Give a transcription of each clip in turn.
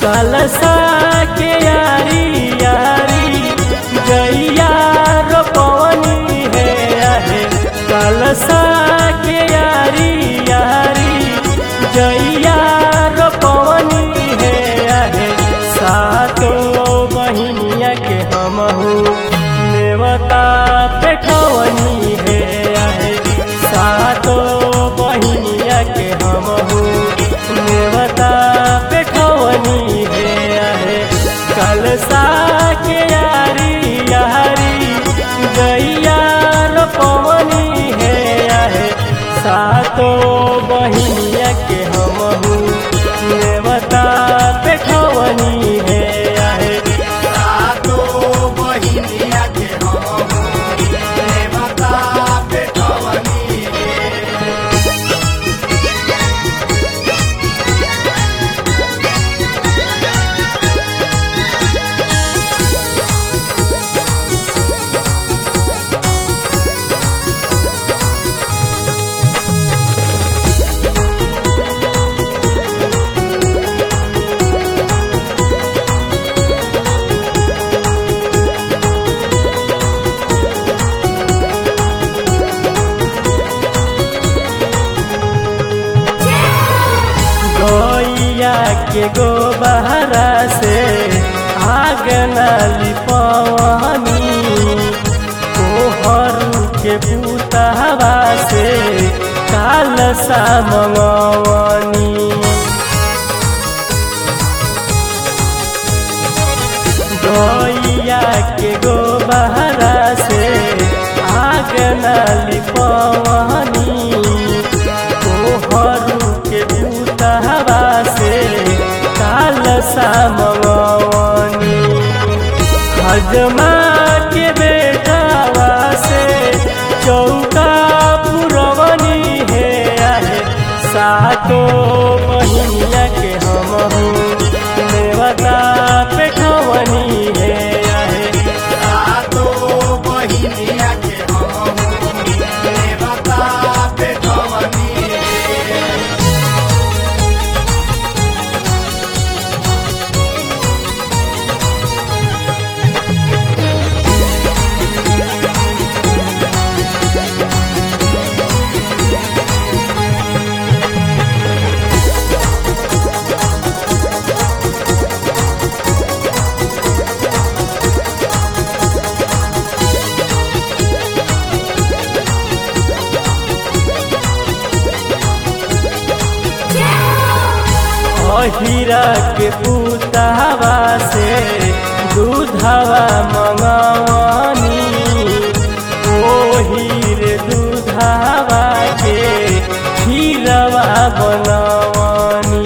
कलसा के यारी यारी गैया रोपवनी है आहे। कलसा के यारी यारी गैया रोपवनी है आहे। सातो बहिनिया के हमहू नेवता पेठवनी है आहे। सातो बहिनिया के हमहू नेवता पेठवनी है आहे। कलसा के यारी यारी गैया रोपवनी है आहे। सातो बहिनिया के हमहू नेवता पेठवनी है आहे। सातो बहिनिया के हमहू नेवता पेठवनी है। गैया के गोबहरा से आंगन लिपवनी। कोहरू के पुतहवा से कलसा मंगवनी। गैया के गोबहरा से आंगन लिपवनी। कोहरू के पुतहवा से कलसा मंगवनी। हजमा के बेटावा से चौका पुरवनी है आहे। सातो बहिनिया के हमहू नेवता पेठवनी है आहे। सातो बहिनिया के हमहू नेवता पेठवनी है। हीरा के पुतहवा से दूधवा मंगवनी। ओ हीरे दूधवा के खीरवा बनवनी।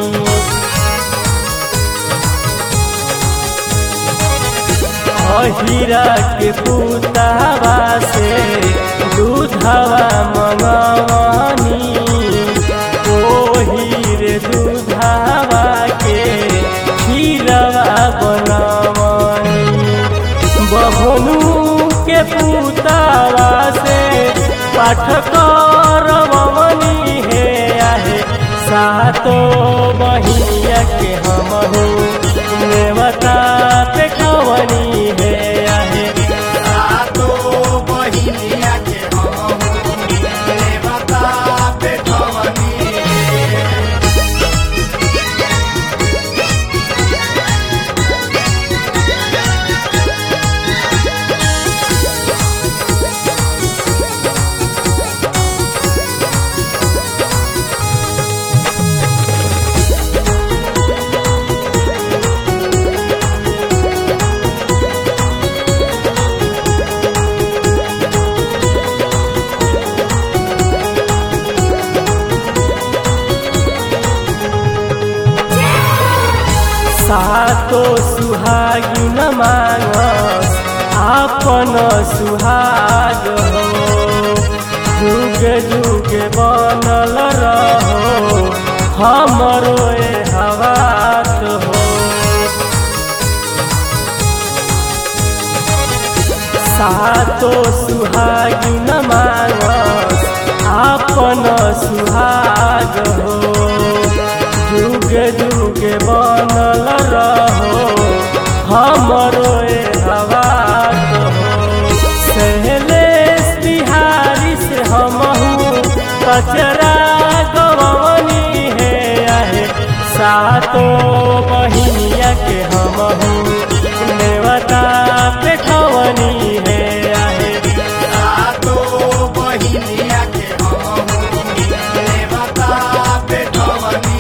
हीरा के पुतहवा से दूधवा मंगवनी। ओ हीरे दूधवा के खीरवा बनवनी। बभनु के पुतवा से पाठ करवनी है आहे। सातो बहिनिया के हमहू नेवता पेठवनी है आहे। सातो बहिनिया के हमहू नेवता पेठवनी है। सातो सुहागिन मांगस आपन सुहाग हो। जुग जुग बनल रहो हमरो हवात हो। सातो सुहागिन मांगस आपन सुहाग हो। जुग जुग बनल रहो पचरा गवनी है आहे सातो बहिनिया के हमहू नेवता पेठवनी है आहे सातो बहिनिया के हमहू नेवता पेठवनी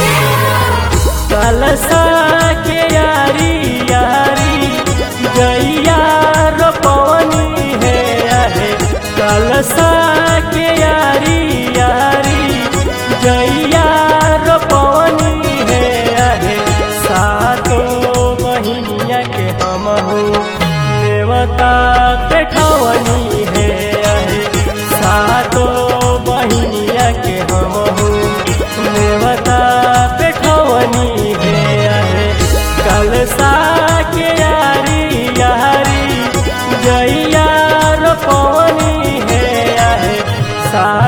कलसा के यारी यारी गैया रोपवनी है आहे कलसा के यारी यारी गैया रोपवनी है आहे सातो बहिनिया के हमहू नेवता पेठवनी है आहे सातो बहिनिया के हमहू नेवता पेठवनी है आहे कलसा के यारी यारी गैया रोपवनी है आहे